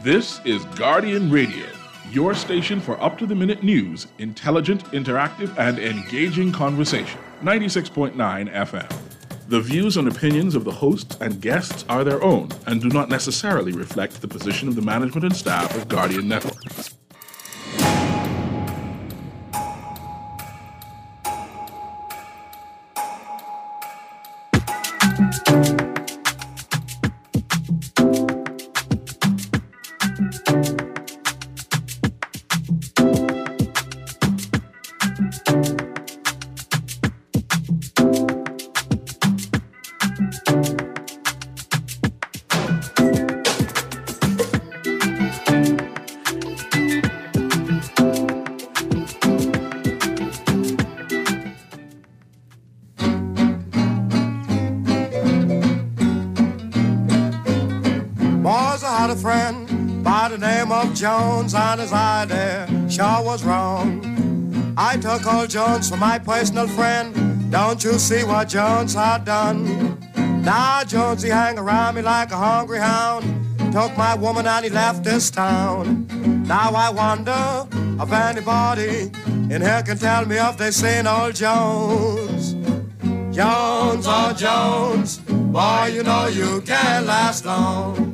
This is Guardian Radio, your station for up-to-the-minute news, intelligent, interactive, and engaging conversation. 96.9 FM. The views and opinions of the hosts and guests are their own and do not necessarily reflect the position of the management and staff of Guardian Network. Jones on his idea sure was wrong. I took old Jones for my personal friend. Don't you see what Jones had done? Now Jones, he hang around me like a hungry hound. Took my woman and he left this town. Now I wonder if anybody in here can tell me if they seen old Jones. Jones, oh Jones, boy, you know you can't last long.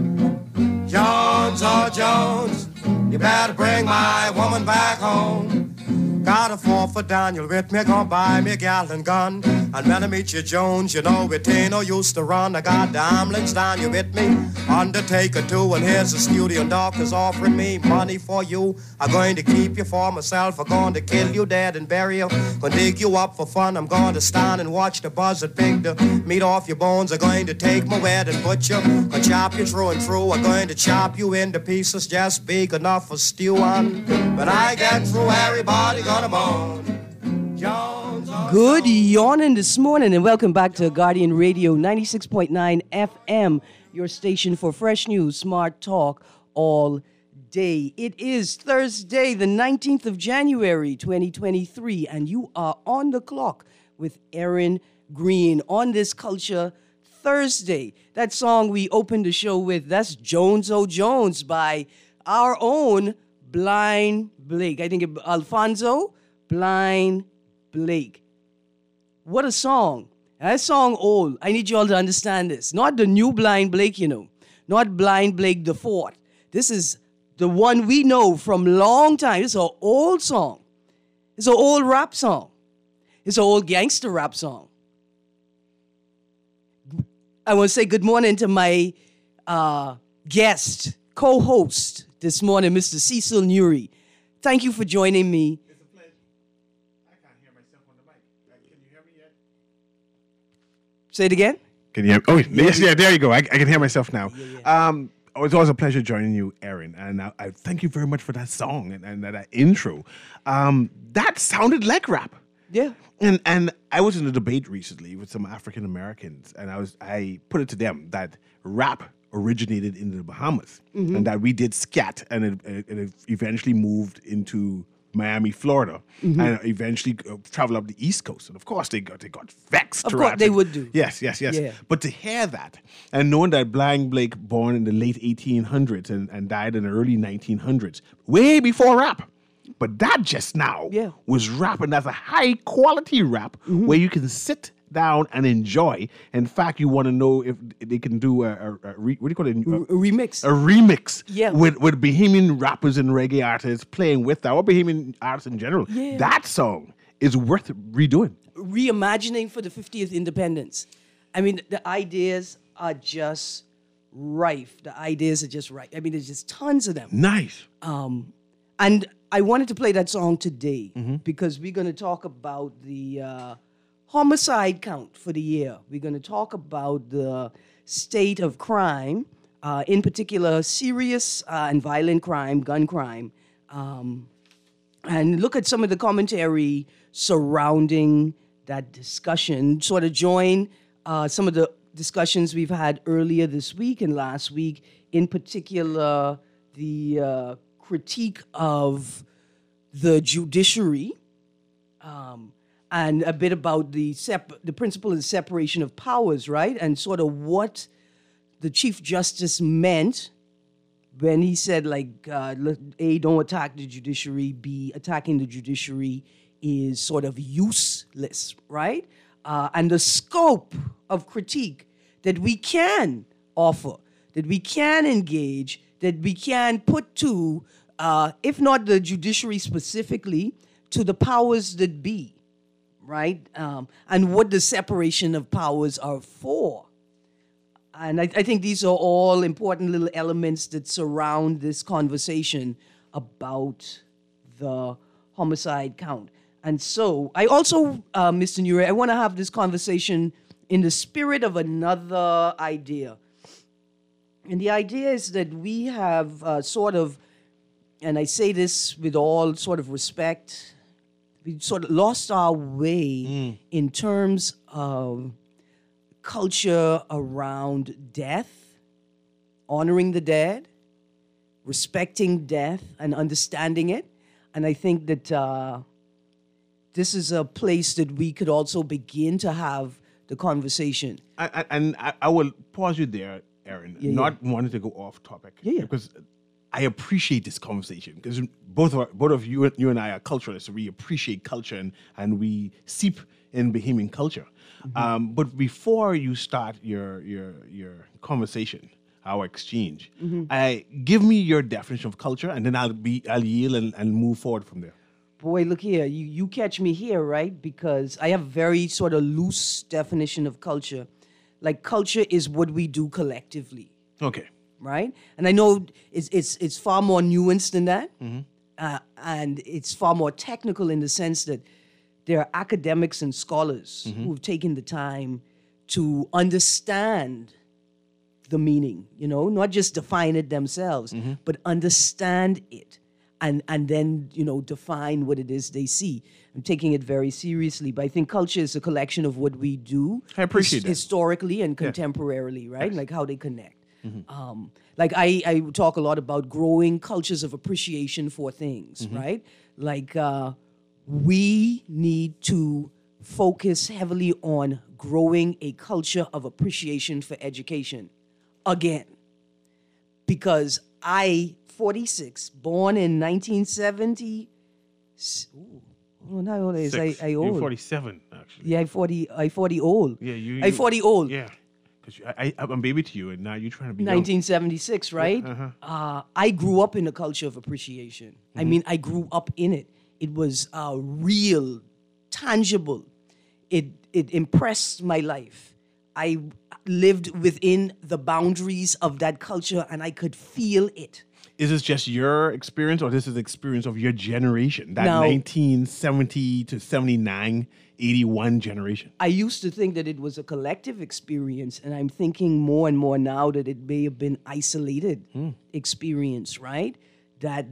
Jones, oh Jones, you better bring my woman back home. Got a 4-foot Daniel with me, gonna buy me a gallon gun. And when I meet you, Jones, you know it ain't no use to run. I got the ambulance down, you with me, Undertaker too. And here's the studio doctors offering me money for you. I'm going to keep you for myself. I'm going to kill you dead and bury you. Gonna dig you up for fun. I'm going to stand and watch the buzzard pick the meat off your bones. I'm going to take my wet and butcher. Gonna chop you through and through. I'm going to chop you into pieces just big enough for stew on. When I get through, everybody gonna moan. Jones, good yawning this morning and welcome back to Guardian Radio 96.9 FM, your station for fresh news, smart talk all day. It is Thursday, the 19th of January, 2023, and you are on the clock with Aaron Green on this Culture Thursday. That song we opened the show with, that's Jones, oh Jones by our own Blind Blake. I think Alfonso Blind Blake. What a song. That song old. I need you all to understand this. Not the new Blind Blake, you know. Not Blind Blake the Fourth. This is the one we know from long time. It's an old song. It's an old rap song. It's an old gangster rap song. I want to say good morning to my guest, co-host this morning, Mr. Cecil Nuri. Thank you for joining me. It's a pleasure. I can't hear myself on the mic. Can you hear me yet? Say it again. Can you hear me? Oh, yes, yeah, there you go. I can hear myself now. Yeah. It's always a pleasure joining you, Aaron. And I thank you very much for that song and that intro. That sounded like rap. Yeah. And I was in a debate recently with some African Americans, and I put it to them that rap originated in the Bahamas, and that we did scat, and it eventually moved into Miami, Florida, and eventually traveled up the East Coast. And of course, they got vexed. Of course, they would do. Yes. Yeah. But to hear that, and knowing that Blind Blake, born in the late 1800s and died in the early 1900s, way before rap. But that just now was rap, and that's a high-quality rap where you can sit down and enjoy. In fact, you want to know if they can do what do you call it? A remix. A remix Yeah. with Bahamian rappers and reggae artists playing with that, or Bahamian artists in general. Yeah. That song is worth redoing. Reimagining for the 50th independence. I mean, the ideas are just rife. The ideas are just right. I mean, there's just tons of them. Nice. And I wanted to play that song today because we're going to talk about the homicide count for the year. We're going to talk about the state of crime, in particular serious and violent crime, gun crime, and look at some of the commentary surrounding that discussion, sort of join some of the discussions we've had earlier this week and last week, in particular the critique of the judiciary, and a bit about the principle of the separation of powers, right? And sort of what the Chief Justice meant when he said, like, A, don't attack the judiciary, B, attacking the judiciary is sort of useless, right? And the scope of critique that we can offer, that we can engage, that we can put to, if not the judiciary specifically, to the powers that be, right? And what the separation of powers are for. And I think these are all important little elements that surround this conversation about the homicide count. And so I also, Mr. Nure, I want to have this conversation in the spirit of another idea. And the idea is that we have sort of, and I say this with all sort of respect, we sort of lost our way in terms of culture around death, honoring the dead, respecting death, and understanding it. And I think that this is a place that we could also begin to have the conversation. I will pause you there, Aaron, not wanting to go off topic. Because I appreciate this conversation, because both of you and I are culturalists. We appreciate culture and we seep in Bahamian culture. Mm-hmm. But before you start your conversation, our exchange, give me your definition of culture, and then I'll yield and move forward from there. Boy, look here. You catch me here, right? Because I have a very sort of loose definition of culture. Like, culture is what we do collectively. Okay. Right? And I know it's far more nuanced than that. And it's far more technical in the sense that there are academics and scholars who have taken the time to understand the meaning, not just define it themselves, but understand it and then, define what it is they see. I'm taking it very seriously, but I think culture is a collection of what we do. I appreciate that. Historically and contemporarily, right? Yes. Like how they connect. Like I talk a lot about growing cultures of appreciation for things, right? Like we need to focus heavily on growing a culture of appreciation for education again. Because 46, born in 1970. How old is I old? You're 47, actually. Yeah, I 40 old. Yeah, I 40 old. Yeah. Because I'm a baby to you, and now you're trying to be 1976, young. Right? I grew up in a culture of appreciation. I mean, I grew up in it. It was real, tangible. It impressed my life. I lived within the boundaries of that culture, and I could feel it. Is this just your experience, or this is the experience of your generation, that 1970 to 79, 81 generation? I used to think that it was a collective experience, and I'm thinking more and more now that it may have been isolated experience, right? That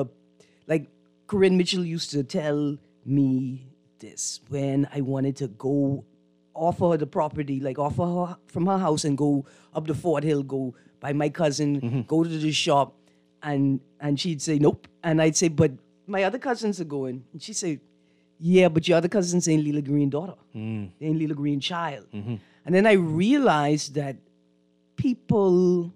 Corinne Mitchell used to tell me this when I wanted to go offer her the property, like offer her from her house and go up to Fort Hill, go by my cousin, go to the shop. And she'd say, nope. And I'd say, but my other cousins are going. And she'd say, yeah, but your other cousins ain't Lila Green daughter. They ain't Lila Green child. And then I realized that people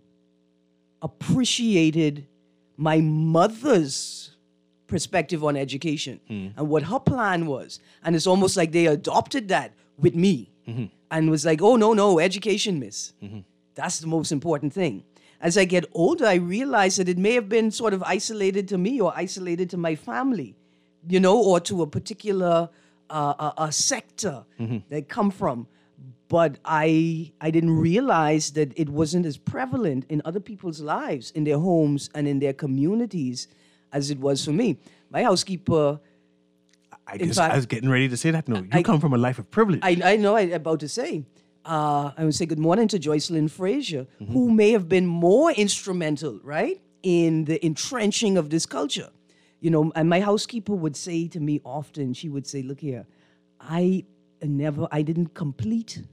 appreciated my mother's perspective on education and what her plan was. And it's almost like they adopted that with me and was like, oh, no, education, miss. That's the most important thing. As I get older, I realize that it may have been sort of isolated to me or isolated to my family, or to a particular a sector that I come from. But I didn't realize that it wasn't as prevalent in other people's lives, in their homes and in their communities as it was for me. My housekeeper... I was getting ready to say that. No, you come from a life of privilege. I know I'm about to say. I would say good morning to Joycelyn Frazier, who may have been more instrumental, right, in the entrenching of this culture. And my housekeeper would say to me often, she would say, look here, I didn't complete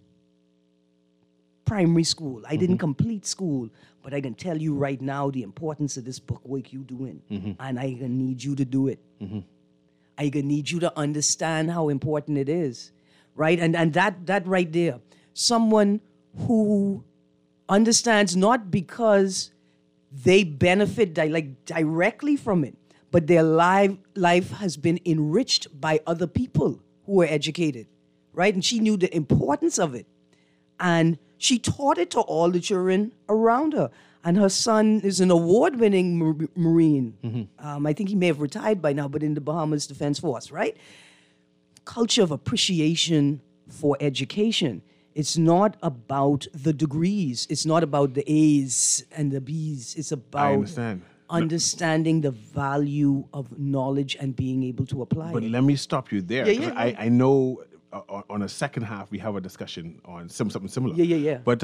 primary school. I didn't complete school, but I can tell you right now the importance of this book work you doing, and I gonna need you to do it. I gonna need you to understand how important it is, right? And that right there. Someone who understands not because they benefit directly from it, but their life has been enriched by other people who were educated, right? And she knew the importance of it. And she taught it to all the children around her. And her son is an award-winning Marine. I think he may have retired by now, but in the Bahamas Defense Force, right? Culture of appreciation for education. It's not about the degrees. It's not about the A's and the B's. It's about understanding the value of knowledge and being able to apply But it. let me stop you there. Yeah. I know on a second half we have a discussion on something similar. Yeah. But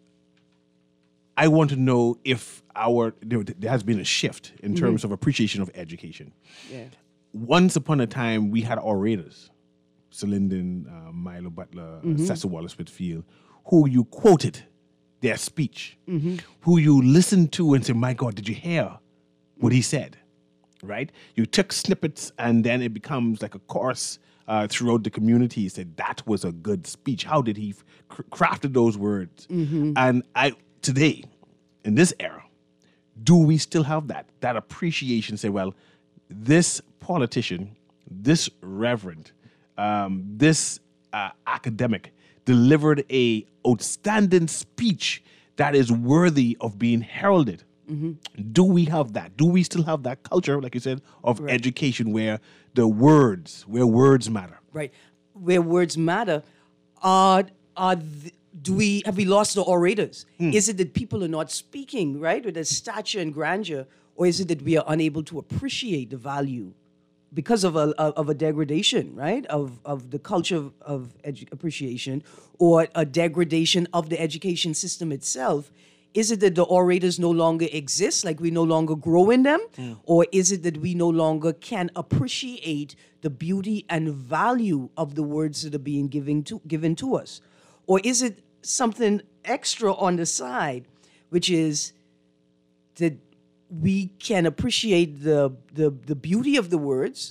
I want to know if there has been a shift in terms of appreciation of education. Yeah. Once upon a time, we had orators, Linden, Milo Butler, Cecil Wallace Whitfield, who you quoted their speech, who you listened to and said, my God, did you hear what he said? Right? You took snippets and then it becomes like a course throughout the community. He said, that was a good speech. How did he crafted those words? And today, in this era, do we still have that appreciation? Say, well, this politician, this reverend, this academic delivered a outstanding speech that is worthy of being heralded. Do we have that? Do we still have that culture, like you said, of education where words matter? Right. Where words matter. Have we lost the orators? Is it that people are not speaking, right, with their stature and grandeur, or is it that we are unable to appreciate the value because of a degradation, right, of the culture of appreciation, or a degradation of the education system itself? Is it that the orators no longer exist, like we no longer grow in them? Or is it that we no longer can appreciate the beauty and value of the words that are being given to us? Or is it something extra on the side, which is that we can appreciate the beauty of the words,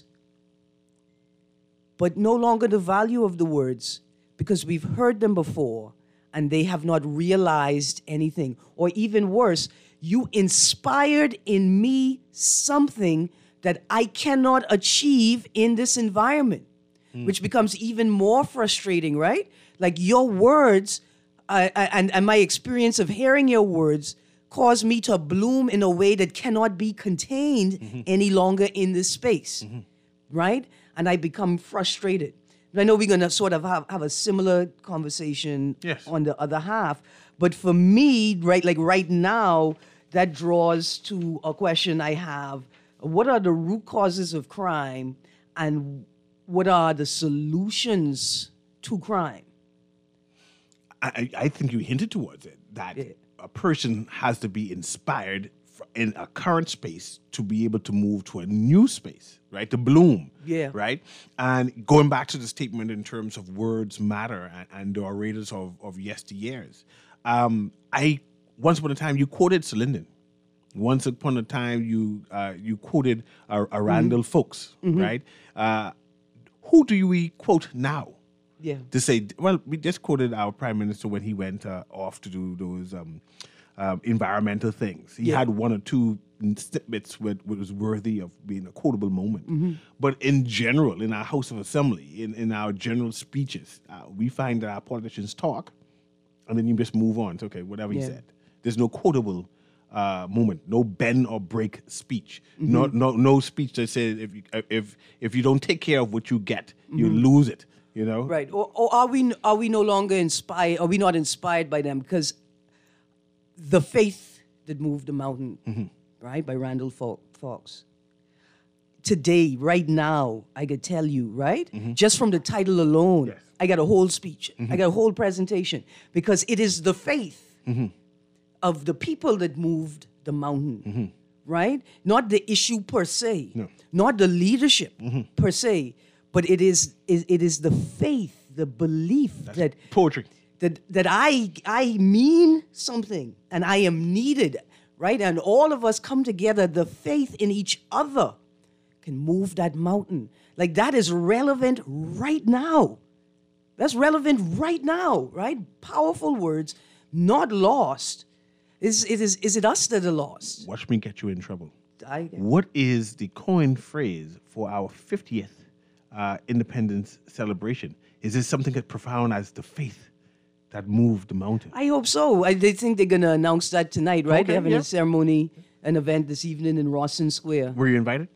but no longer the value of the words because we've heard them before and they have not realized anything? Or even worse, you inspired in me something that I cannot achieve in this environment, which becomes even more frustrating, right? Like your words and my experience of hearing your words caused me to bloom in a way that cannot be contained any longer in this space, right? And I become frustrated. I know we're going to sort of have a similar conversation on the other half. But for me, right now, that draws to a question I have. What are the root causes of crime and what are the solutions to crime? I think you hinted towards it, that a person has to be inspired in a current space to be able to move to a new space, right? To bloom, right? And going back to the statement in terms of words matter and the orators of yesteryears, once upon a time you quoted Linden. Once upon a time you quoted a Randall Folks, right? Who do we quote now? To say, well, we just quoted our prime minister when he went off to do those environmental things. He had one or two snippets what was worthy of being a quotable moment. But in general, in our House of Assembly, in our general speeches, we find that our politicians talk, and then you just move on to, okay, whatever he said. There's no quotable moment, no bend or break speech, no speech that says if you don't take care of what you get, you lose it. You know? Right. Or are we no longer inspired? Are we not inspired by them? Because the faith that moved the mountain, right, by Randall Fox. Today, right now, I could tell you, right, just from the title alone, I got a whole speech, I got a whole presentation, because it is the faith of the people that moved the mountain, right? Not the issue per se, not the leadership per se. But it is the faith, the belief that poetry that I mean something and I am needed, right? And all of us come together. The faith in each other can move that mountain. Like that is relevant right now. That's relevant right now, right? Powerful words, not lost. Is it us that are lost? Watch me get you in trouble. I, What is the coined phrase for our 50th independence celebration? Is this something as profound as the faith that moved the mountain? I hope so. They think they're going to announce that tonight, right? Okay, They're having yeah. a ceremony, an event this evening in Rawson Square. Were you invited?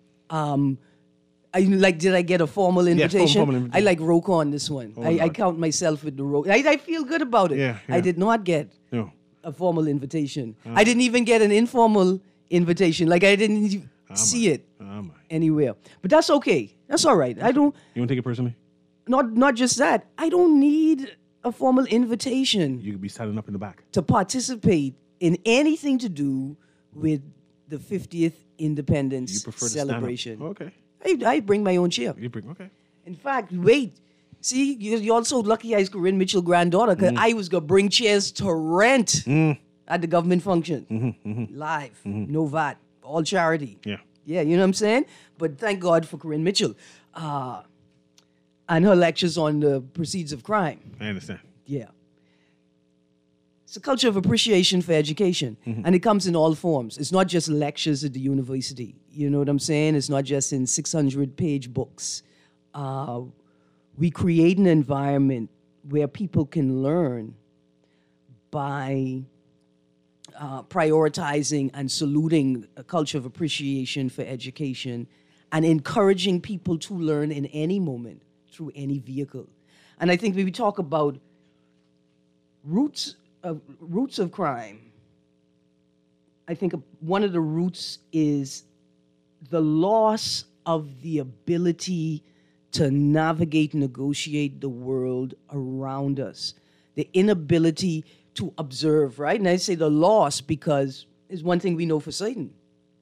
Did I get a formal invitation? formal invitation. I like roke on this one. I Lord. count myself with the roke. I feel good about it. Yeah, I yeah. did not get No. a formal invitation. I didn't even get an informal invitation. Like I didn't even see it Oh, my. anywhere. But that's okay. That's all right. I don't. You want to take it personally? Not just that. I don't need a formal invitation You could be standing up in the back. to participate in anything to do with the 50th independence You prefer to stand up. celebration. Okay. I bring my own chair. You bring, okay. In fact, wait. See, you're also lucky I was Corinne Mitchell granddaughter because I was going to bring chairs to rent at the government function. Live. No VAT. All charity. Yeah. Yeah, you know what I'm saying? But thank God for Corinne Mitchell and her lectures on the proceeds of crime. I understand. Yeah. It's a culture of appreciation for education, and it comes in all forms. It's not just lectures at the university. You know what I'm saying? It's not just in 600-page books. We create an environment where people can learn by prioritizing and saluting a culture of appreciation for education and encouraging people to learn in any moment through any vehicle. And I think when we talk about roots of crime, I think one of the roots is the loss of the ability to navigate, negotiate the world around us, the inability to observe, right? And I say the loss because it's one thing we know for certain.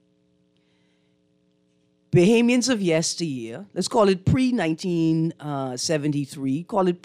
Bahamians of yesteryear, let's call it pre-1973, call it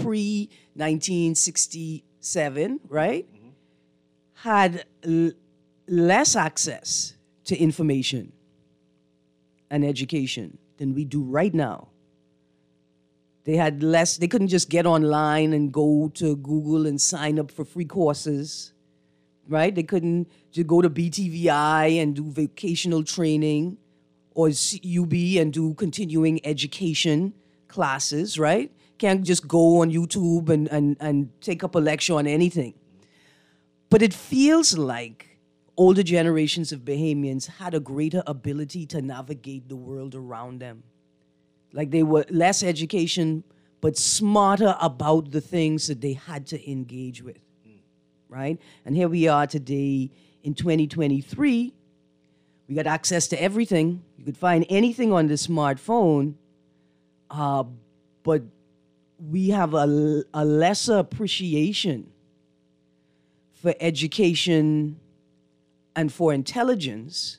pre-1967, right? Had less access to information and education than we do right now. They had less, they couldn't just get online and go to Google and sign up for free courses, right? They couldn't just go to BTVI and do vocational training or UB and do continuing education classes, right? Can't just go on YouTube and take up a lecture on anything. But it feels like older generations of Bahamians had a greater ability to navigate the world around them. Like they were less education, but smarter about the things that they had to engage with, right? And here we are today in 2023. We got access to everything. You could find anything on the smartphone, but we have a lesser appreciation for education and for intelligence,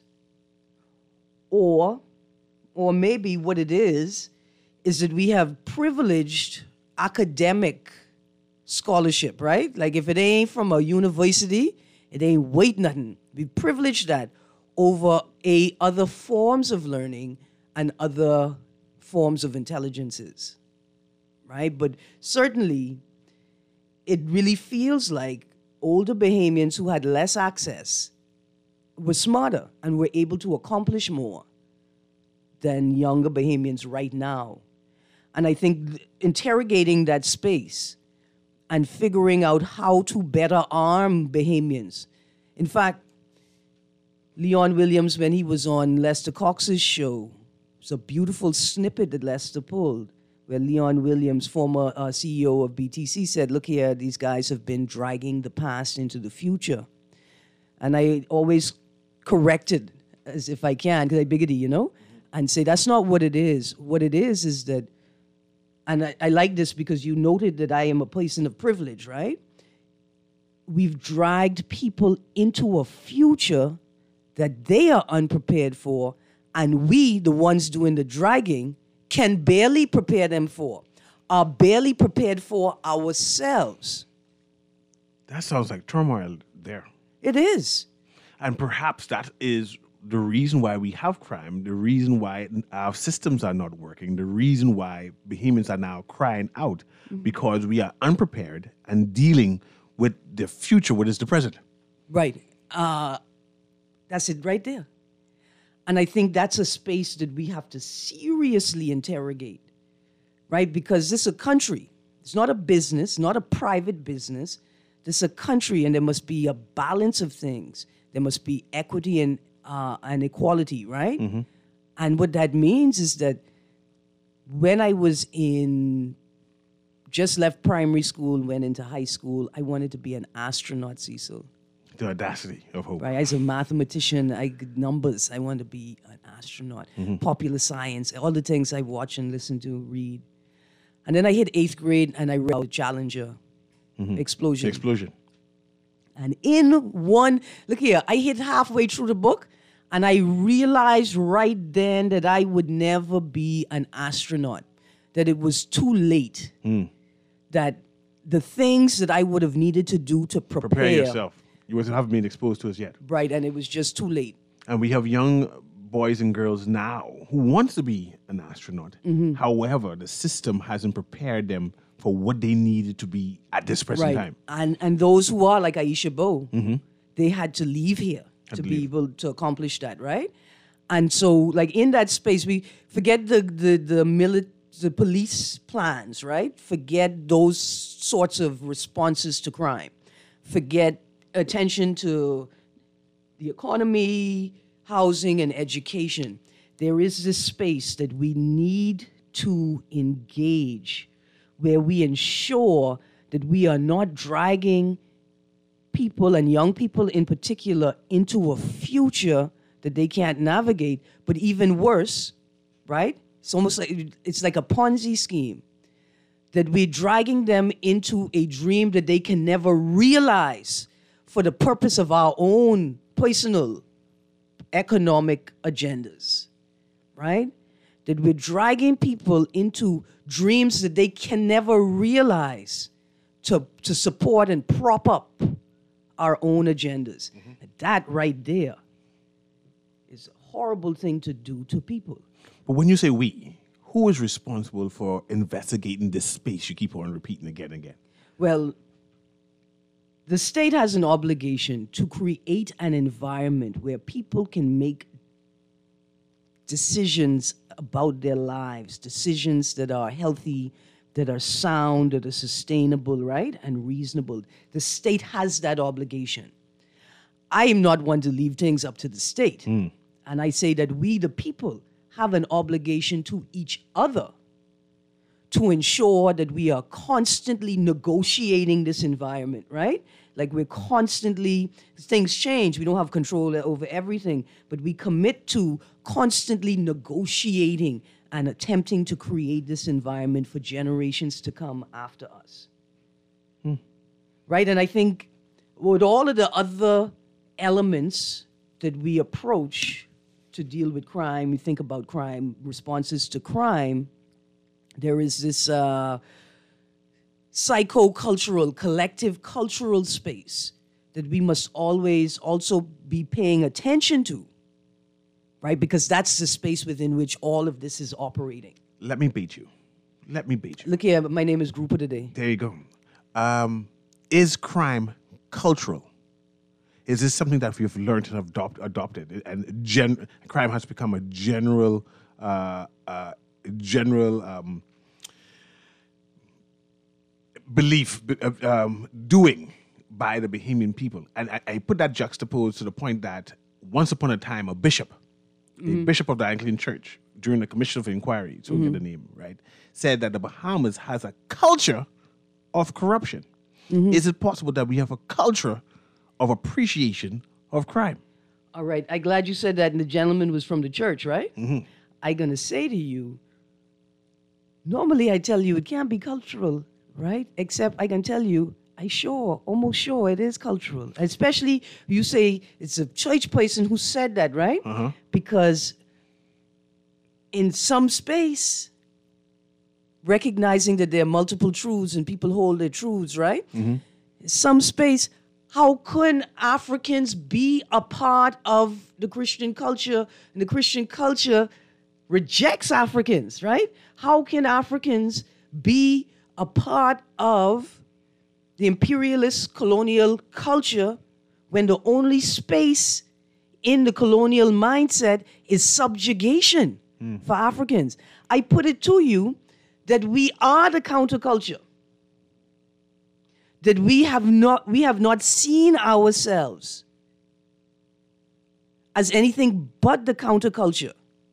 or maybe what it is that we have privileged academic scholarship, right? Like if it ain't from a university, it ain't weight nothing. We privilege that over other forms of learning and other forms of intelligences, right? But certainly, it really feels like older Bahamians who had less access were smarter and were able to accomplish more than younger Bahamians right now. And I think interrogating that space and figuring out how to better arm Bahamians. In fact, Leon Williams, when he was on Lester Cox's show, it's a beautiful snippet that Lester pulled, where Leon Williams, former CEO of BTC, said, look here, these guys have been dragging the past into the future. And I always correct it as if I can, because I biggity, you know, and say that's not what it is. What it is that, and I like this because you noted that I am a person of privilege, right? We've dragged people into a future that they are unprepared for, and we, the ones doing the dragging, can barely prepare them for, are barely prepared for ourselves. That sounds like turmoil there. It is. And perhaps that is the reason why we have crime, the reason why our systems are not working, the reason why Bahamians are now crying out, because we are unprepared and dealing with the future, what is the present. Right. That's it right there. And I think that's a space that we have to seriously interrogate, right? Because this is a country. It's not a business, not a private business. This is a country, and there must be a balance of things. There must be equity and equality, right? Mm-hmm. And what that means is that when I was just left primary school, went into high school, I wanted to be an astronaut, Cecil. The audacity of hope. Right, as a mathematician, numbers. I wanted to be an astronaut. Mm-hmm. Popular science, all the things I watch and listen to, read. And then I hit 8th grade and I read Challenger Explosion. And look here, I hit halfway through the book and I realized right then that I would never be an astronaut, that it was too late, that the things that I would have needed to do to prepare yourself. You haven't been exposed to us yet. Right, and it was just too late. And we have young boys and girls now who want to be an astronaut. Mm-hmm. However, the system hasn't prepared them for what they needed to be at this present time. And those who are like Aisha Bowe, they had to leave here to be able to accomplish that, right? And so, like in that space, we forget the police plans, right? Forget those sorts of responses to crime. Forget attention to the economy, housing, and education. There is this space that we need to engage where we ensure that we are not dragging people, and young people in particular, into a future that they can't navigate, but even worse, right? It's like a Ponzi scheme, that we're dragging them into a dream that they can never realize for the purpose of our own personal economic agendas, right? That we're dragging people into dreams that they can never realize to support and prop up our own agendas. Mm-hmm. That right there is a horrible thing to do to people. But when you say we, who is responsible for investigating this space you keep on repeating again and again? Well, the state has an obligation to create an environment where people can make decisions about their lives, decisions that are healthy, that are sound, that are sustainable, right, and reasonable. The state has that obligation. I am not one to leave things up to the state. And I say that we, the people, have an obligation to each other to ensure that we are constantly negotiating this environment, right? Like we're constantly, things change. We don't have control over everything, but we commit to constantly negotiating and attempting to create this environment for generations to come after us. Right? And I think with all of the other elements that we approach to deal with crime, we think about crime, responses to crime, there is this psycho-cultural, collective cultural space that we must always also be paying attention to, right? Because that's the space within which all of this is operating. Let me beat you. Look here, my name is Grouper today. There you go. Is crime cultural? Is this something that we've learned and adopted? And crime has become a general belief, doing by the Bahamian people. And I put that juxtaposed to the point that once upon a time, a bishop of the Anglican Church, during the Commission of Inquiry, so get the name right, said that the Bahamas has a culture of corruption. Is it possible that we have a culture of appreciation of crime? All right. I'm glad you said that, and the gentleman was from the church, right? I'm going to say to you, normally I tell you it can't be cultural, right? Except I can tell you, almost sure it is cultural. Especially you say it's a church person who said that, right? Because in some space, recognizing that there are multiple truths and people hold their truths, right? Some space, how can Africans be a part of the Christian culture, and the Christian culture rejects Africans, right? How can Africans be a part of the imperialist colonial culture when the only space in the colonial mindset is subjugation for Africans. I put it to you that we are the counterculture. That we have not seen ourselves as anything but the counterculture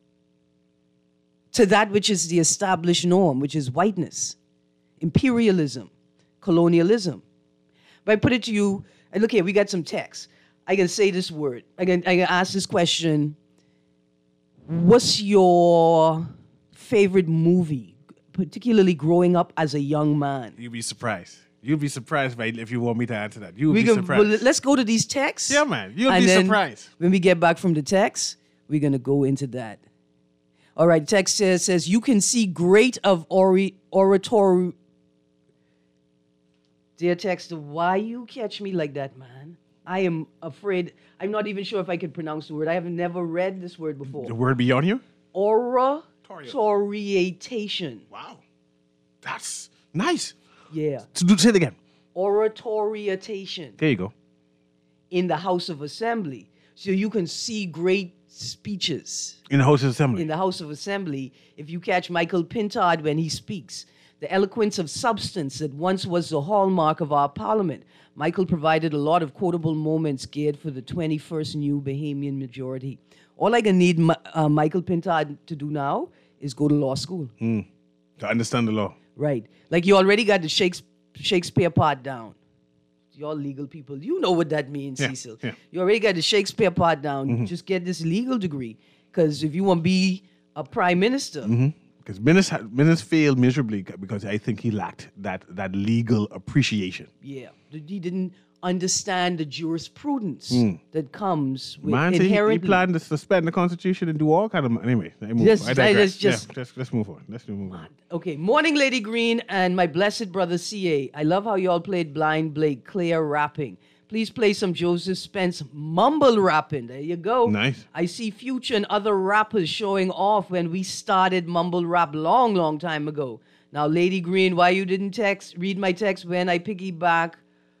to that which is the established norm, which is whiteness, imperialism, colonialism. But I put it to you, and look here, we got some text. I can say this word. I can ask this question. What's your favorite movie, particularly growing up as a young man? You'd be surprised. You'd be surprised if you want me to answer that. You'd be surprised. Well, let's go to these texts. Yeah, man. You'll be surprised. When we get back from the text, we're going to go into that. All right, text says you can see great of oratory. Dear texter, why you catch me like that, man? I am afraid. I'm not even sure if I can pronounce the word. I have never read this word before. The word beyond you? Oratoriation. Wow. That's nice. Yeah. Say it again. Oratoriation. There you go. In the House of Assembly. So you can see great speeches. In the House of Assembly. In the House of Assembly. If you catch Michael Pintard when he speaks. The eloquence of substance that once was the hallmark of our parliament. Michael provided a lot of quotable moments geared for the 21st new Bahamian majority. All I can need Michael Pintard to do now is go to law school. To understand the law. Right. Like you already got the Shakespeare part down. Y'all legal people, you know what that means, Cecil. Yeah. You already got the Shakespeare part down. Just get this legal degree. Because if you want to be a prime minister... Because Menace failed miserably because I think he lacked that legal appreciation. Yeah. He didn't understand the jurisprudence that comes with inherent... he planned to suspend the Constitution and do all kind of... Anyway, let's move on. Let's move on. Okay. Morning, Lady Green and my blessed brother C.A. I love how y'all played Blind Blake, clear rapping. Please play some Joseph Spence mumble rapping. There you go. Nice. I see Future and other rappers showing off when we started mumble rap long, long time ago. Now, Lady Green, why you didn't read my text when I piggyback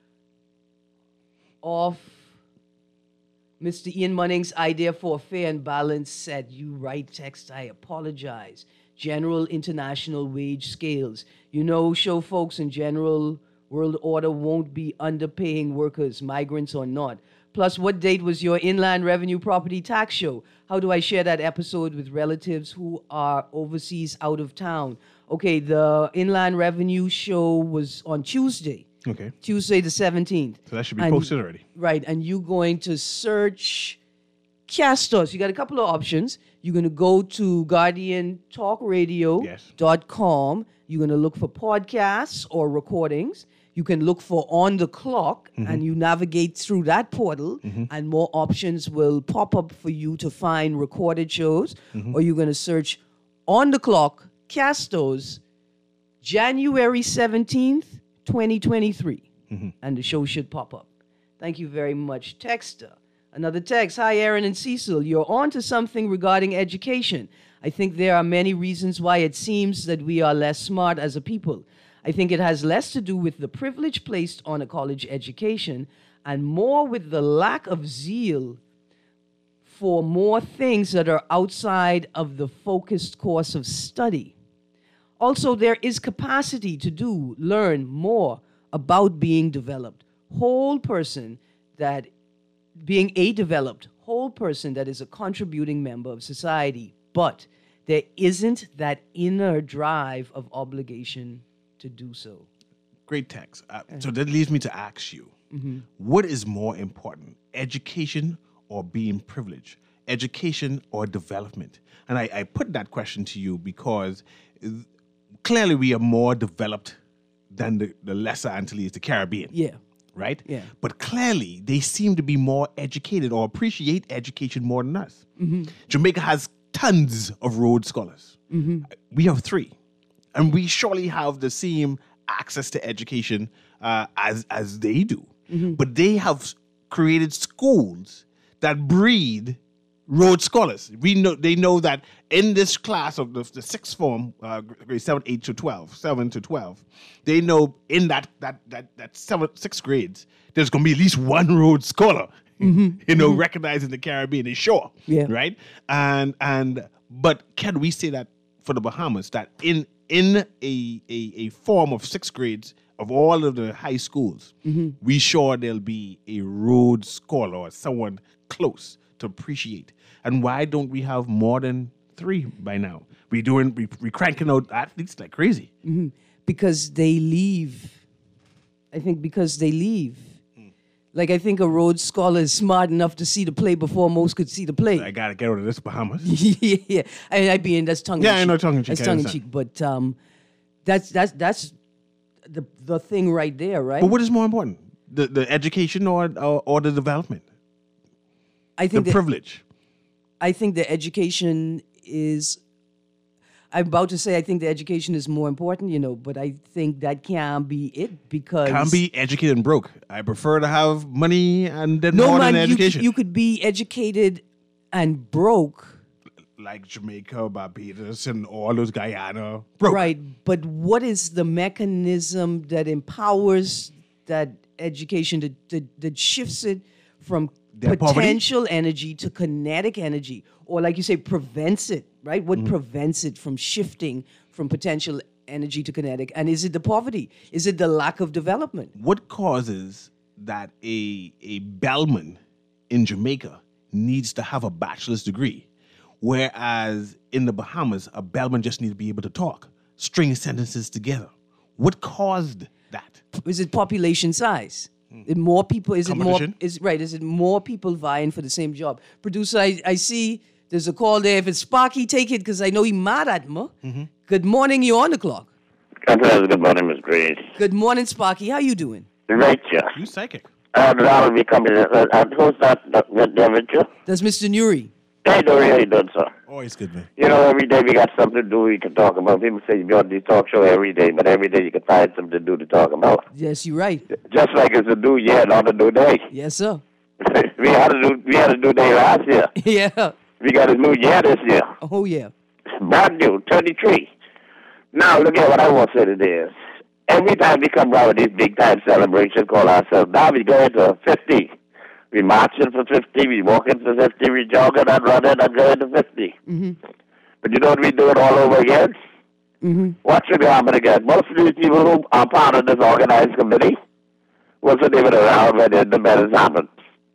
off Mr. Ian Munning's idea for a fair and balanced set? You write text, I apologize. General international wage scales. You know, show folks in general... World order won't be underpaying workers, migrants or not. Plus, what date was your Inland Revenue Property Tax show? How do I share that episode with relatives who are overseas out of town? Okay, the Inland Revenue show was on Tuesday. Okay. Tuesday the 17th. So that should be posted already. Right, and you're going to search Castos. You got a couple of options. You're going to go to GuardianTalkRadio.com. You're going to look for podcasts or recordings. You can look for On the Clock, and you navigate through that portal, and more options will pop up for you to find recorded shows. Or you're going to search On the Clock, Castos, January 17th, 2023. And the show should pop up. Thank you very much, Texter. Another text. Hi, Aaron and Cecil. You're on to something regarding education. I think there are many reasons why it seems that we are less smart as a people. I think it has less to do with the privilege placed on a college education and more with the lack of zeal for more things that are outside of the focused course of study. Also, there is capacity to learn more about being developed. Being a developed whole person that is a contributing member of society. But there isn't that inner drive of obligation to do so. Great text. So that leads me to ask you, what is more important, education or being privileged? Education or development? And I put that question to you because clearly we are more developed than the lesser Antilles, the Caribbean. Yeah. Right? Yeah. But clearly they seem to be more educated or appreciate education more than us. Jamaica has tons of Rhodes Scholars. We have 3. And we surely have the same access to education as they do. But they have created schools that breed Rhodes Scholars. They know that in this class of the sixth form, grade 7 to 12, they know in that sixth grades, there's going to be at least one Rhodes Scholar, recognized in the Caribbean, is sure, right? But can we say that for the Bahamas, that in a form of sixth grades of all of the high schools, we sure there'll be a Rhodes Scholar or someone close to appreciate? And why don't we have more than 3 by now? We cranking out athletes like crazy. Because they leave. I think because they leave. Like, I think a Rhodes Scholar is smart enough to see the play before most could see the play. I got to get out of this Bahamas. Yeah. That's tongue-in-cheek. Yeah, I know tongue-in-cheek. That's tongue-in-cheek. But that's the thing right there, right? But what is more important? The education or the development? I think the privilege. I think the education is... I'm about to say I think the education is more important, but I think that can't be it because... Can't be educated and broke. I prefer to have money and then more than education. You could be educated and broke. Like Jamaica, Barbados, and all those Guyana. Broke. Right, but what is the mechanism that empowers that education, that shifts it from potential energy to kinetic energy? Or like you say, prevents it, right? What prevents it from shifting from potential energy to kinetic? And is it the poverty? Is it the lack of development? What causes that a bellman in Jamaica needs to have a bachelor's degree, whereas in the Bahamas, a bellman just needs to be able to talk, string sentences together? What caused that? Is it population size? More people? Is it more? Is it more people vying for the same job? Producer, I see there's a call there. If it's Sparky, take it because I know he's mad at me. Good morning. You're on the clock. Good morning, Miss Grace. Good morning, Sparky. How you doing? Right, yeah. You psychic. That'll be coming. Who's that? David? That's Mr. Nuri. Hey, Nuri, how you doing, sir? Always good, man. Every day we got something to do we can talk about. People say you got this talk show every day, but every day you can find something to do to talk about. Yes, you're right. Just like it's a new year, not a new day. Yes, sir. we had a new day last year. Yeah. We got a new year this year. Oh, yeah. Brand new, 23. Now, look at what I want to say today is, every time we come around with these big-time celebrations, call ourselves, now we go into 50. We marching for 50, we walking for 50, we jogging and running and going to 50. But you know what we do it all over again? What should happen again? Most of these people who are part of this organized committee wasn't even around when the independence happened.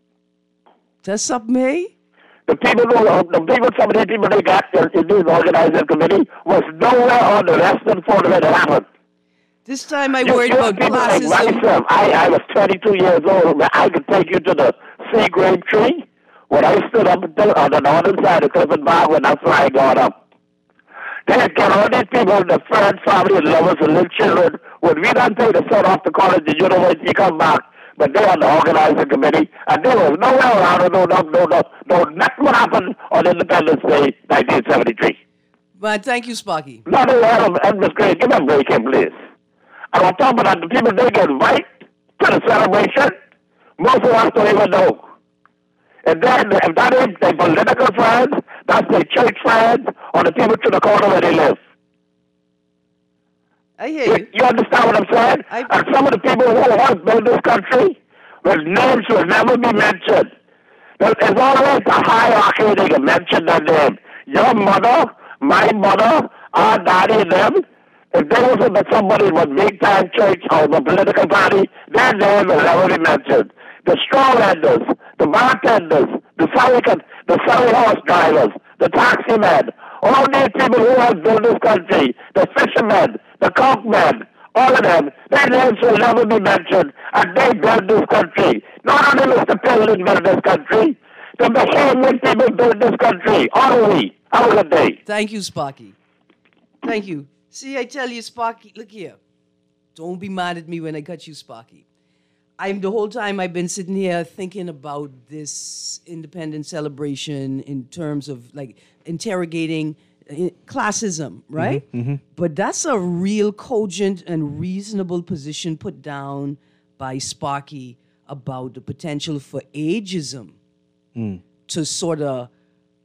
That's up, May? Some of these people they got in this organizing committee was nowhere on the Western Front when it happened. This time I worried about classism. Like myself, I was 22 years old. I could take you to the sea grape tree when I stood up on the northern side of Clifford Bar when that flag got up. They had got all these people, the friends, family, lovers, and little children. When we done pay the son off to college and university, come back. But they on the organizing committee, and there was nowhere around. No, nothing what happened on Independence Day, 1973. But thank you, Sparky. Not aware of Miss Gray. Give me a break here, please. And I'm talking about the people they get invited to the celebration. Most of us don't even know. And then, if that is their political friends, that's their church friends, or the people to the corner where they live. I hear you. You understand what I'm saying? And some of the people who have built this country, whose names will never be mentioned. There's always a hierarchy they can mention their name. Your mother, my mother, our daddy, them. If there wasn't somebody with big-time church or the political party, their name will never be mentioned. The straw vendors, the bartenders, the Surrey horse drivers, the taxi men, all these people who have built this country, the fishermen, the cockmen, all of them, their names will never be mentioned, and they built this country. Not only Mr. President built this country, the Bahamian people built this country. All we. Have a good day. Thank you, Sparky. Thank you. See, I tell you, Sparky, look here. Don't be mad at me when I cut you, Sparky. The whole time I've been sitting here thinking about this independence celebration in terms of like interrogating classism, right? But that's a real cogent and reasonable position put down by Sparky about the potential for ageism to sort of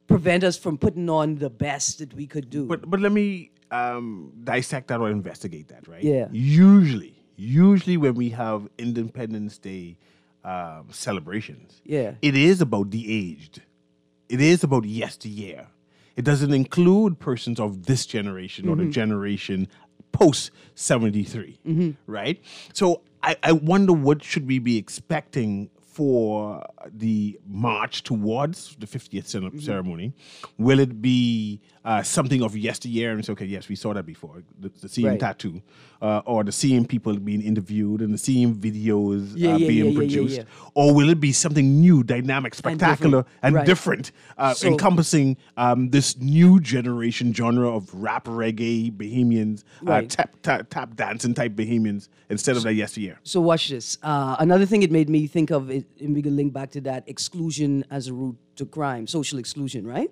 prevent us from putting on the best that we could do. But let me dissect that or investigate that, right? Yeah. Usually when we have Independence Day celebrations, it is about the aged. It is about yesteryear. It doesn't include persons of this generation or the generation post 73, right? So I wonder what should we be expecting for the march towards the 50th ceremony. Will it be something of yesteryear and say, okay, yes, we saw that before, the same tattoo, or the same people being interviewed and the same videos being produced? Or will it be something new, dynamic, spectacular, and different, encompassing this new generation genre of rap, reggae, Bahamians, tap dancing type Bahamians instead of that yesteryear? So watch this. Another thing it made me think of, and we can link back to that, exclusion as a route to crime, social exclusion, right?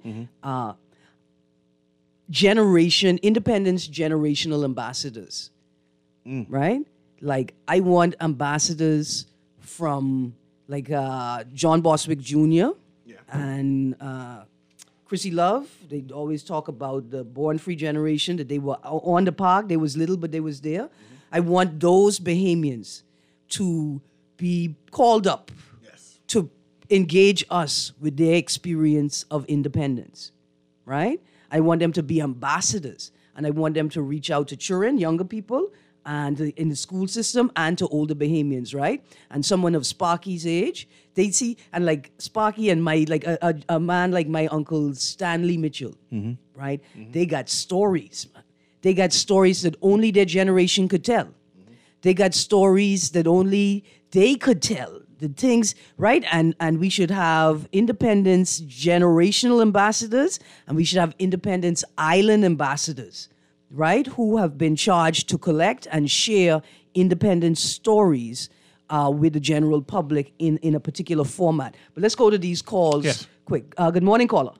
Independence generational ambassadors, right? Like, I want ambassadors from, like, John Boswick Jr. And Chrissy Love. They always talk about the Born Free generation, that they were on the park. They was little, but they was there. I want those Bahamians to be called up to engage us with their experience of independence, right? I want them to be ambassadors, and I want them to reach out to children, younger people, and in the school system, and to older Bahamians, right? And someone of Sparky's age, they see, and like Sparky and my, like a man like my uncle Stanley Mitchell, right? They got stories, man. They got stories that only their generation could tell. They got stories that only they could tell. The things, right? And we should have Independence generational ambassadors, and we should have Independence Island ambassadors, right? Who have been charged to collect and share independence stories with the general public in a particular format. But let's go to these calls quick. Good morning, caller.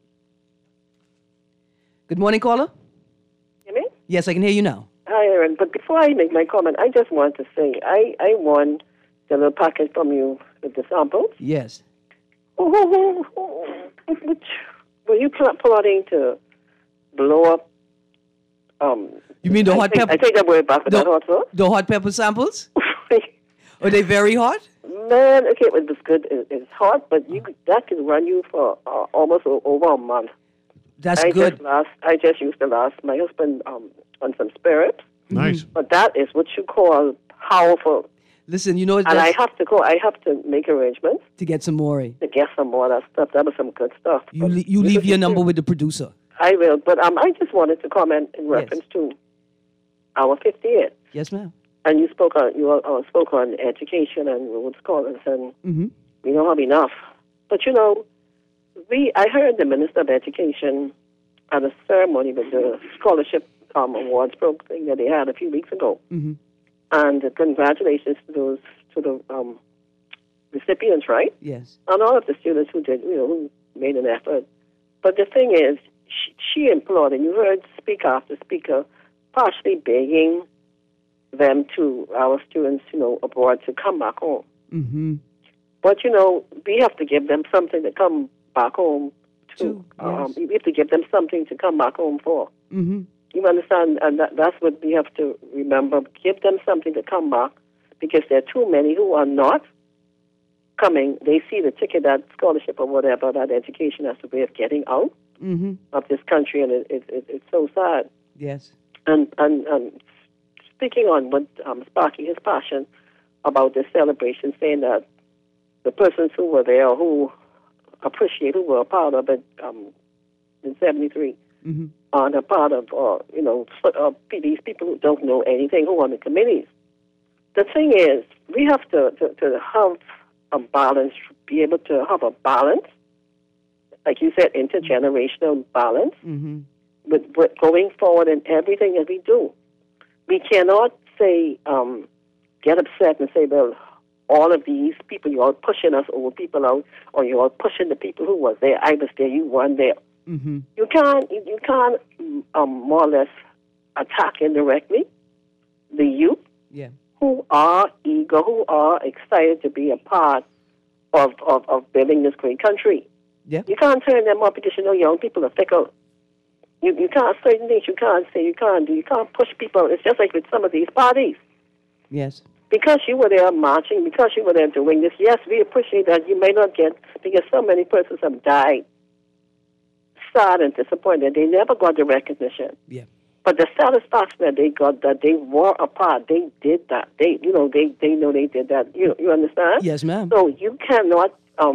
Good morning, caller. Hear me? Yes, I can hear you now. Hi, Aaron. But before I make my comment, I just want to say I won the little packet from you with the samples. Yes. Which were you plotting to blow up? You mean the hot pepper? I take that word back. That also. The hot pepper samples? Are they very hot? Man, okay, it was good. It's hot, but that can run you for almost over a month. That's good. I just used to last my husband on some spirit. Nice. But that is what you call powerful. Listen, you know, and I have to make arrangements to get some more. To get some more of that stuff. That was some good stuff. You leave your number with the producer. I will, but I just wanted to comment in reference to our 50th. Yes, ma'am. And you spoke on education and Rhodes Scholars, and we don't have enough. But you know, I heard the Minister of Education at a ceremony with the scholarship awards program that they had a few weeks ago. And congratulations to the recipients, right? Yes. And all of the students who did, who made an effort. But the thing is, she implored, and you heard speaker after speaker, partially begging them to our students, abroad to come back home. But we have to give them something to come back home to. We have to give them something to come back home for. You understand? And that's what we have to remember. Give them something to come back, because there are too many who are not coming. They see the ticket, that scholarship or whatever, that education as a way of getting out of this country, and it's so sad. Yes. And speaking on what sparking his passion about this celebration, saying that the persons who were there, who were a part of it in 73, are a part of, these people who don't know anything, who are on the committees. The thing is, we have to have a balance, be able to have a balance, like you said, intergenerational balance, with going forward in everything that we do. We cannot say, get upset and say, well, all of these people, you're all pushing us old people out, or you're all pushing the people who were there. I was there, you weren't there. You can't more or less attack indirectly the youth who are eager, who are excited to be a part of building this great country. Yeah. You can't turn them up because you know young people are fickle. You can't, certain things you can't say, you can't do. You can't push people. It's just like with some of these parties. Yes. Because you were there marching, because you were there doing this, yes, we appreciate that. You may not get, because so many persons have died, sad and disappointed. They never got the recognition. Yeah. But the satisfaction that they got, that they were a part, they did that. They know they did that. You understand? Yes, ma'am. So you cannot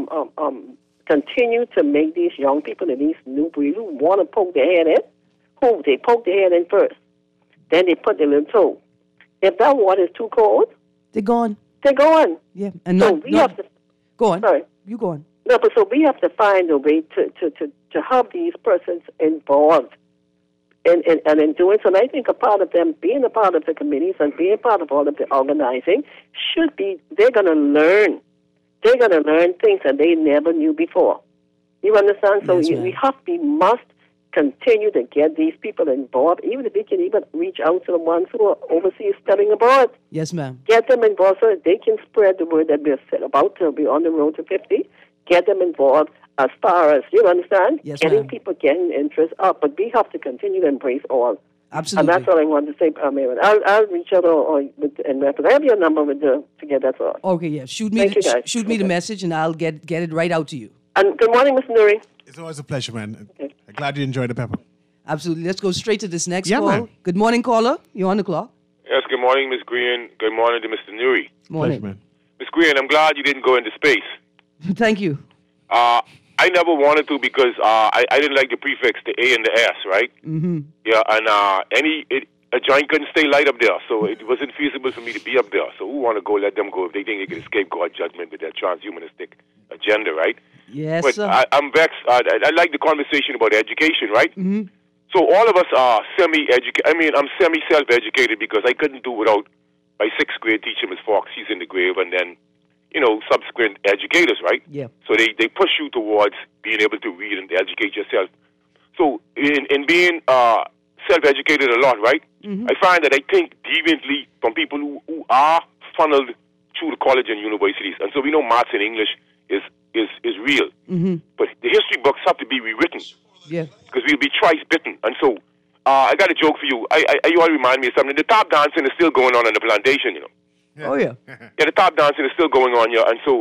continue to make these young people and these new breed who want to poke their head in. Who they poke their head in first, then they put their little toe. If that water is too cold, they're gone. They're gone. Yeah, and so we have to go on. Sorry, you go on. No, but so we have to find a way to have these persons involved in doing so. And I think a part of them being a part of the committees and being part of all of the organizing should be. They're going to learn. They're going to learn things that they never knew before. You understand? So we must continue to get these people involved, even if we can even reach out to the ones who are overseas studying abroad. Yes, ma'am. Get them involved so that they can spread the word that we're about to be on the road to 50. Get them involved as far as, you understand? Yes, getting ma'am. people getting interest up. But we have to continue to embrace all. Absolutely. And that's all I wanted to say, Mary. I'll reach out and I have your number to get that all. Okay, yeah. Shoot me the message and I'll get it right out to you. And good morning, Mr. Nuri. It's always a pleasure, man. Okay. I'm glad you enjoyed the pepper. Absolutely. Let's go straight to this next Yeah, call. man. Good morning, caller. You're on the clock. Yes, good morning, Ms. Green. Good morning to Mr. Nuri. Morning. Pleasure, man. Ms. Green, I'm glad you didn't go into space. Thank you. I never wanted to because I didn't like the prefix, the A and the S, right? Mm-hmm. Yeah, and a joint couldn't stay light up there, so it wasn't feasible for me to be up there. So who want to go, let them go if they think they can escape God's judgment with their transhumanistic agenda, right? Yes, but sir. I'm vexed. I like the conversation about education, right? Mm-hmm. So all of us are semi-educated. I mean, I'm semi-self-educated because I couldn't do without my sixth grade teacher, Ms. Fox. She's in the grave, and then, subsequent educators, right? Yeah. So they push you towards being able to read and educate yourself. So in being self-educated a lot, right? Mm-hmm. I find that I think deviantly from people who are funneled through the college and universities. And so we know maths and English is real. Mm-hmm. But the history books have to be rewritten. Yeah. Because we'll be twice bitten. And so I got a joke for you. You all remind me of something. The top dancing is still going on the plantation, Yeah. Oh, yeah. Yeah, the top dancing is still going on, yeah. And so,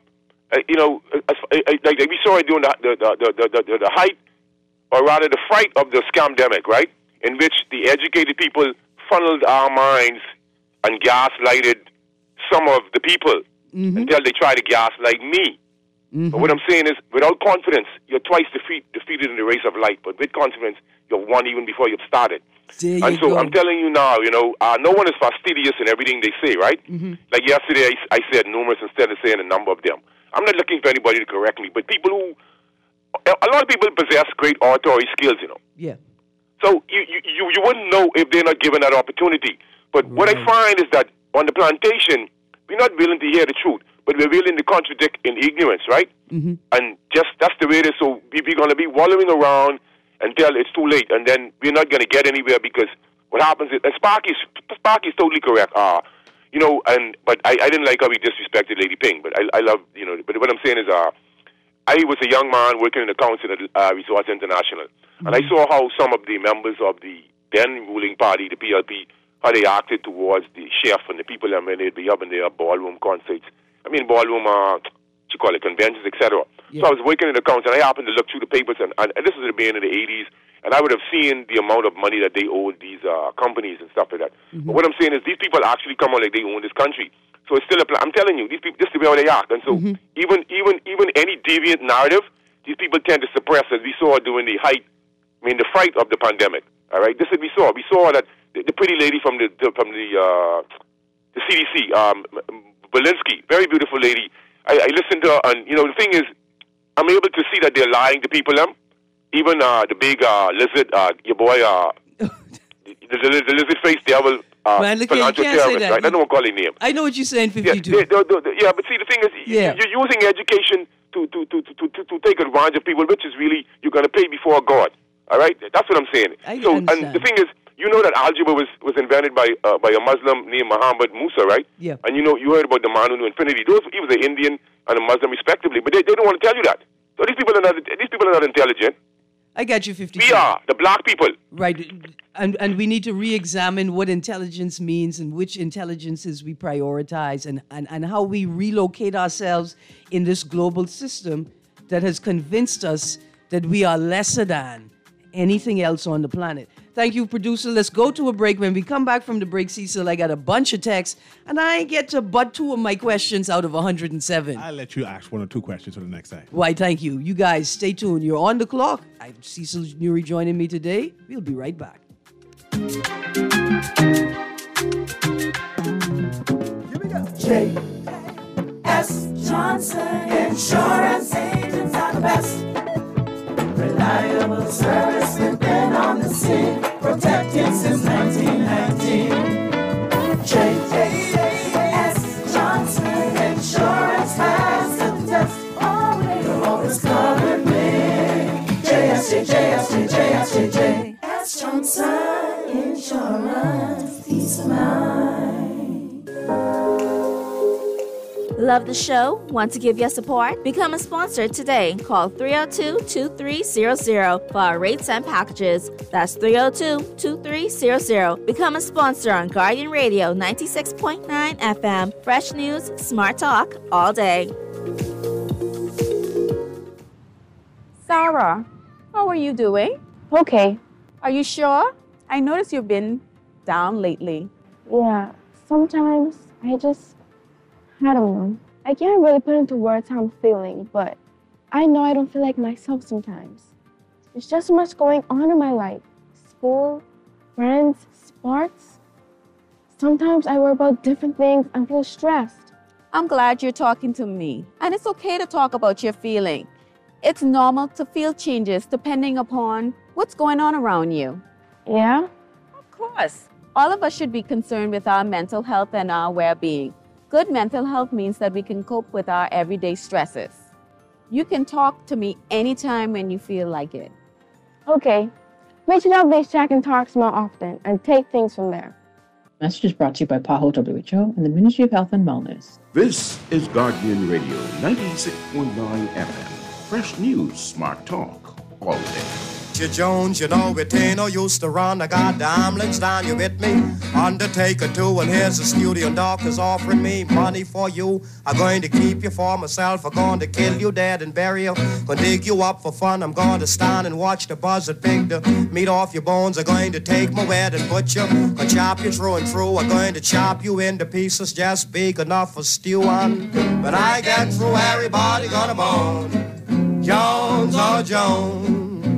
like we saw it during the height, or rather the fright of the scamdemic, right? In which the educated people funneled our minds and gaslighted some of the people until they try to gaslight me. Mm-hmm. But what I'm saying is, without confidence, you're twice defeated in the race of life. But with confidence, you've won even before you've started. And so I'm telling you now, no one is fastidious in everything they say, right? Mm-hmm. Like yesterday, I said numerous instead of saying a number of them. I'm not looking for anybody to correct me, but a lot of people possess great oratory skills, Yeah. So you wouldn't know if they're not given that opportunity. But what I find is that on the plantation, we're not willing to hear the truth, but we're willing to contradict in ignorance, right? Mm-hmm. And that's the way it is. So we're going to be wallowing around until it's too late, and then we're not going to get anywhere because what happens is, and Sparky's totally correct. But I didn't like how he disrespected Lady Ping, but I love, but what I'm saying is, I was a young man working in the council at Resource International, and I saw how some of the members of the then ruling party, the PLP, how they acted towards the chef and the people that they'd be up in their ballroom concerts. Conventions, etc. Yeah. So I was working in the council, and I happened to look through the papers, and this was at the beginning of the 80s, and I would have seen the amount of money that they owed these companies and stuff like that. Mm-hmm. But what I'm saying is, these people actually come on like they own this country. So it's still I'm telling you, these people, this is the way how they act. And so even any deviant narrative, these people tend to suppress, as we saw during the fright of the pandemic. All right, this is what we saw. We saw that the pretty lady from the CDC, Belinsky, very beautiful lady. I listened to her, and the thing is, I'm able to see that they're lying to people. Even the big lizard, your boy, the lizard-faced devil, man, look, you can't say that. Right? I don't want to call his name. I know what you're saying, 52. Yeah, but see, the thing is, you're using education to take advantage of people, which is really, you're going to pay before God. All right? That's what I'm saying. I understand. And the thing is, that algebra was invented by a Muslim named Muhammad Musa, right? Yeah. And you heard about the man who knew infinity. He was an Indian and a Muslim, respectively, but they don't want to tell you that. So these people are not intelligent. I got you, 50. We are, the black people. Right. And we need to re-examine what intelligence means and which intelligences we prioritize and how we relocate ourselves in this global system that has convinced us that we are lesser than anything else on the planet. Thank you, producer. Let's go to a break. When we come back from the break, Cecil, I got a bunch of texts, and I get to butt 2 of my questions out of 107. I'll let you ask 1 or 2 questions for the next time. Why, thank you. You guys, stay tuned. You're on the clock. I'm Cecil Nuri joining me today. We'll be right back. Here we go. J.S. Johnson Insurance Agents are the best. Reliable service, we've been on the scene, protected since 1919. J.S. Johnson Insurance has the test. You'll always cover me. J.S. Johnson Insurance, peace of mind. Love the show? Want to give your support? Become a sponsor today. Call 302-2300 for our rates and packages. That's 302-2300. Become a sponsor on Guardian Radio 96.9 FM. Fresh news, smart talk, all day. Sarah, how are you doing? Okay. Are you sure? I noticed you've been down lately. Yeah, sometimes I don't know. I can't really put into words how I'm feeling, but I know I don't feel like myself sometimes. There's just so much going on in my life. School, friends, sports. Sometimes I worry about different things and feel stressed. I'm glad you're talking to me. And it's okay to talk about your feeling. It's normal to feel changes depending upon what's going on around you. Yeah? Of course. All of us should be concerned with our mental health and our well-being. Good mental health means that we can cope with our everyday stresses. You can talk to me anytime when you feel like it. Okay. Make sure that they check and talk more often and take things from there. Message is brought to you by PAHO WHO and the Ministry of Health and Wellness. This is Guardian Radio 96.9 FM. Fresh news, smart talk, all day. Jones, you know it ain't no use to run. I got the ambulance down, you with me? Undertaker too, and here's the studio doctors offering me money for you. I'm going to keep you for myself. I'm going to kill you dead and bury you. Gonna dig you up for fun. I'm going to stand and watch the buzzard pick the meat off your bones. I'm going to take my wet and butcher. Gonna chop you through and through. I'm going to chop you into pieces just big enough for stewing. But I get through, everybody gonna moan. Jones, oh Jones.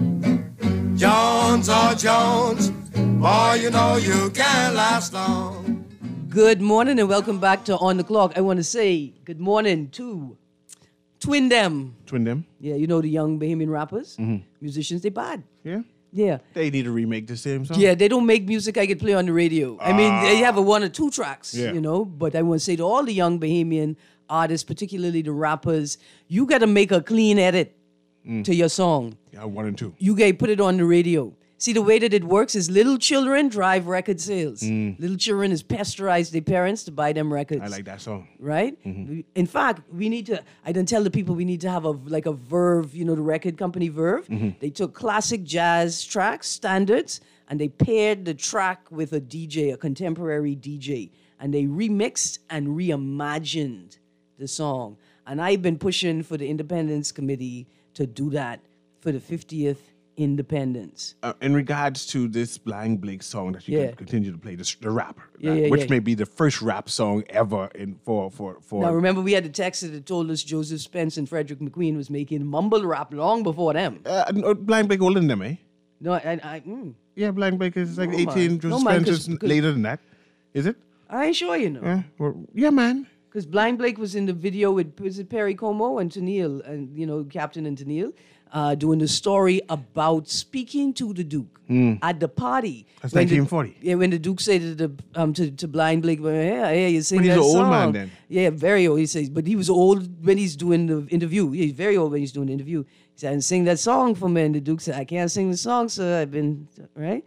Jones, oh Jones, boy, you know you can't last long. Good morning and welcome back to On the Clock. I want to say good morning to Twin Dem. Twin Dem? Yeah, you know the young Bahamian rappers, musicians, they bad. Yeah? Yeah. They need to remake the same song? Yeah, they don't make music I could play on the radio. I mean, they have a 1 or 2 tracks, you know, but I want to say to all the young Bahamian artists, particularly the rappers, you got to make a clean edit to your song. Yeah, 1 and 2. You guys put it on the radio. See, the way that it works is little children drive record sales. Little children is pasteurize their parents to buy them records. I like that song. Right? In fact, we need to, I done tell the people we need to have a Verve, you know, the record company Verve. They took classic jazz tracks, standards, and they paired the track with a DJ, a contemporary DJ. And they remixed and reimagined the song. And I've been pushing for the Independence Committee to do that for the 50th Independence. In regards to this Blind Blake song that you can continue to play, the rap, which yeah. may be the first rap song ever for. Now remember, we had the text that told us Joseph Spence and Frederick McQueen was making mumble rap long before them. Blind Blake older than them, eh? No, Yeah, Blind Blake is like 18. Man. Joseph Spence is later than that. Is it? I ain't sure, you know. Yeah, man. Because Blind Blake was in the video with, was it Perry Como and Tennille, and, you know, Captain and Tennille, doing the story about speaking to the Duke at the party. That's 1940. Yeah, when the Duke said to Blind Blake, hey, you sing but he's that an old song. man then. Yeah, very old, he says. But he was old when he's doing the interview. Yeah, he's very old when he's doing the interview. He said, sing that song for me. And the Duke said, I can't sing the song, sir. I've been, right?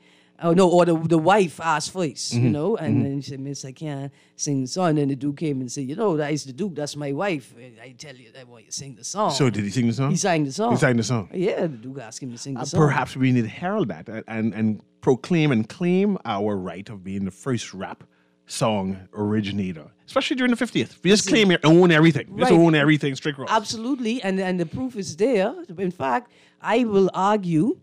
Oh, no, or the wife asked first, you know, and then she said, Miss, I can't sing the song. And the Duke came and said, you know, that is the Duke, that's my wife. I tell you, I want you to sing the song. So did he sing the song? He sang the song. He sang the song? Yeah, the Duke asked him to sing the song. Perhaps we need to herald that and proclaim and claim our right of being the first rap song originator, especially during the 50th. We just claim it, own everything. Just own everything, straight across. Absolutely, and the proof is there. In fact, I will argue.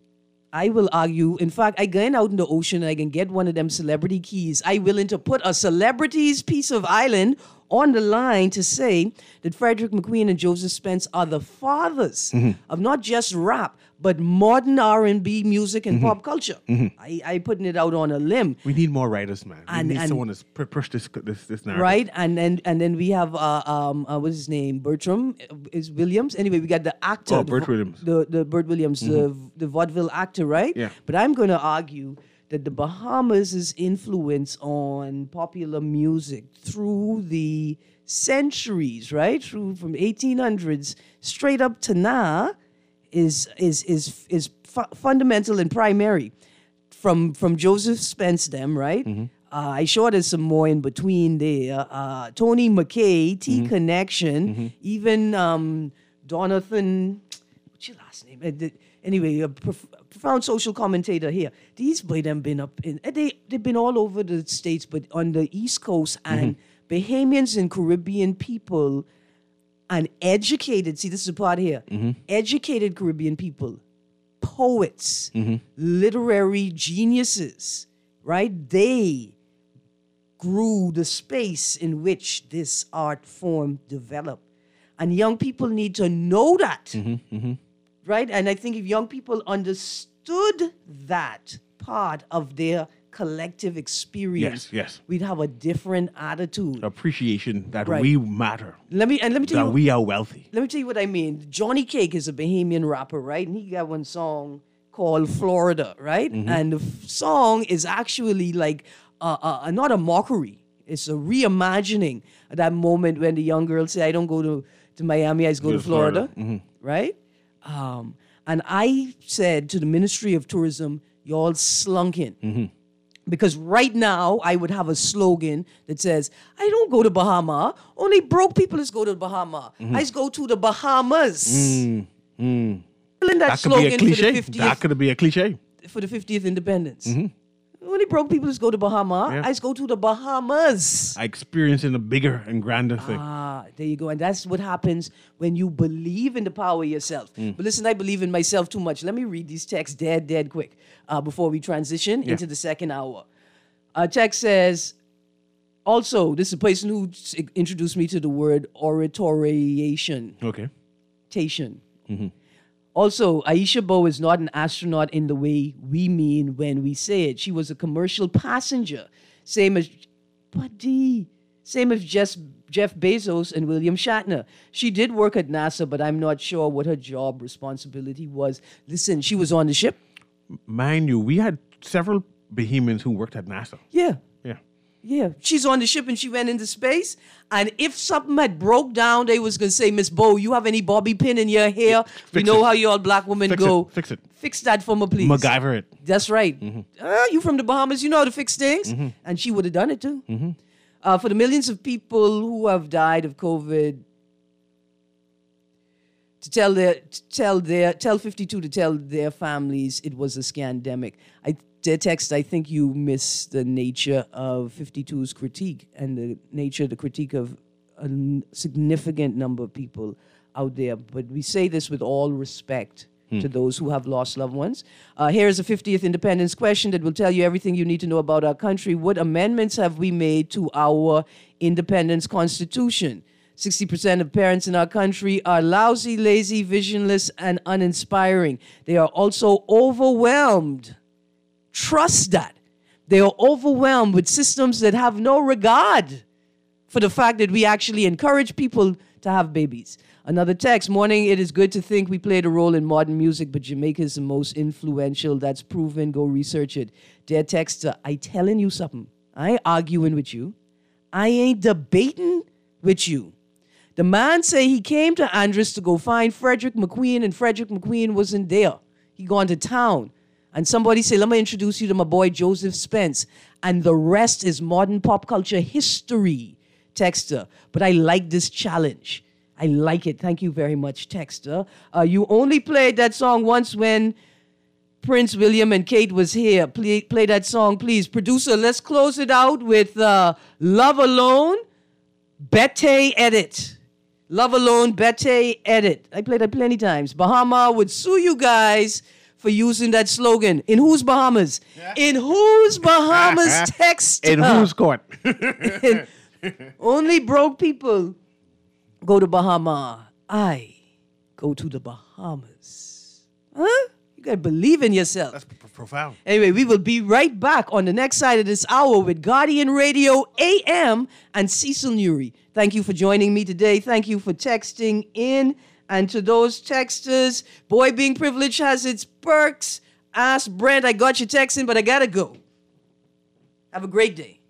In fact, I go out in the ocean and I can get one of them celebrity keys. I willing to put a celebrity's piece of island on the line to say that Frederick McQueen and Joseph Spence are the fathers of not just rap, but modern R&B music and pop culture. I putting it out on a limb. We need more writers, man. We need someone to push this narrative. Right, and then we have what's his name? Bertram is Williams. Anyway, we got the actor. Oh, Bert Williams. The Bert Williams, the vaudeville actor, right? Yeah. But I'm going to argue that the Bahamas' influence on popular music through the centuries, right, from 1800s straight up to now, is fundamental and primary. From Joseph Spence, them, right? I sure there's some more in between there. Tony McKay, T Connection, even Donathan. What's your last name? Anyway, a profound social commentator here. These boy them been up in they've been all over the States, but on the East Coast, and Bahamians and Caribbean people and educated, see this is the part here, educated Caribbean people, poets, literary geniuses, right? They grew the space in which this art form developed. And young people need to know that. Right? And I think if young people understood that part of their collective experience, we'd have a different attitude. Appreciation that we matter. Let me tell you that we are wealthy. Let me tell you what I mean. Johnny Cake is a Bahamian rapper, right? And he got one song called Florida, right? And the song is actually like not a mockery. It's a reimagining of that moment when the young girl say, I don't go to Miami, I just go to Florida. Right? And I said to the Ministry of Tourism, y'all slunking. Because right now, I would have a slogan that says, I don't go to Bahama. Only broke people just go to Bahama. I just go to the Bahamas. That slogan could be a cliche. For the 50th, that could be a cliche. For the 50th independence. Only broke people just go to Bahama. I just go to the Bahamas. I experiencing a bigger and grander thing. There you go. And that's what happens when you believe in the power of yourself. But listen, I believe in myself too much. Let me read these texts dead quick before we transition into the second hour. Text says, also, this is a person who introduced me to the word oratoriation. Okay. Tation. Also, Aisha Bowe is not an astronaut in the way we mean when we say it. She was a commercial passenger, same as Jeff Bezos and William Shatner. She did work at NASA, but I'm not sure what her job responsibility was. Listen, she was on the ship. Mind you, we had several Bahamians who worked at NASA. Yeah, she's on the ship and she went into space. And if something had broke down, they was going to say, Miss Bowe, you have any bobby pin in your hair? You know how you all black women go. Fix it. Fix that for me, please. MacGyver it. That's right. You from the Bahamas, you know how to fix things. And she would have done it too. For the millions of people who have died of COVID, tell 52 to tell their families it was a scandemic. Their text, I think you miss the nature of 52's critique and the critique of a significant number of people out there. But we say this with all respect to those who have lost loved ones. Here's a 50th independence question that will tell you everything you need to know about our country. What amendments have we made to our independence constitution? 60% of parents in our country are lousy, lazy, visionless, and uninspiring. They are also overwhelmed. Trust that. They are overwhelmed with systems that have no regard for the fact that we actually encourage people to have babies. Another text, morning, it is good to think we played a role in modern music, but Jamaica is the most influential. That's proven. Go research it. Dear texter, I telling you something. I ain't arguing with you. I ain't debating with you. The man say he came to Andros to go find Frederick McQueen, and Frederick McQueen wasn't there. He gone to town. And somebody say, let me introduce you to my boy Joseph Spence. And the rest is modern pop culture history, Texter. But I like this challenge. I like it. Thank you very much, Texter. You only played that song once when Prince William and Kate was here. Play that song, please. Producer, let's close it out with Love Alone, Bette Edit. Love Alone, Bette Edit. I played that plenty times. Bahama would sue you guys for using that slogan. In whose Bahamas? Yeah. In whose Bahamas, Texter? In whose court? Only broke people go to Bahama. I go to the Bahamas. Huh? You got to believe in yourself. That's profound. Anyway, we will be right back on the next side of this hour with Guardian Radio AM and Cecil Newry. Thank you for joining me today. Thank you for texting in. And to those texters, boy, being privileged has its perks. Ask Brent, I got your texting, but I got to go. Have a great day.